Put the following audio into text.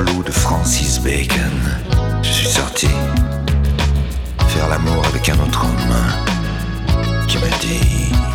Blue de Francis Bacon. Je suis sorti faire l'amour avec un autre homme qui m'a dit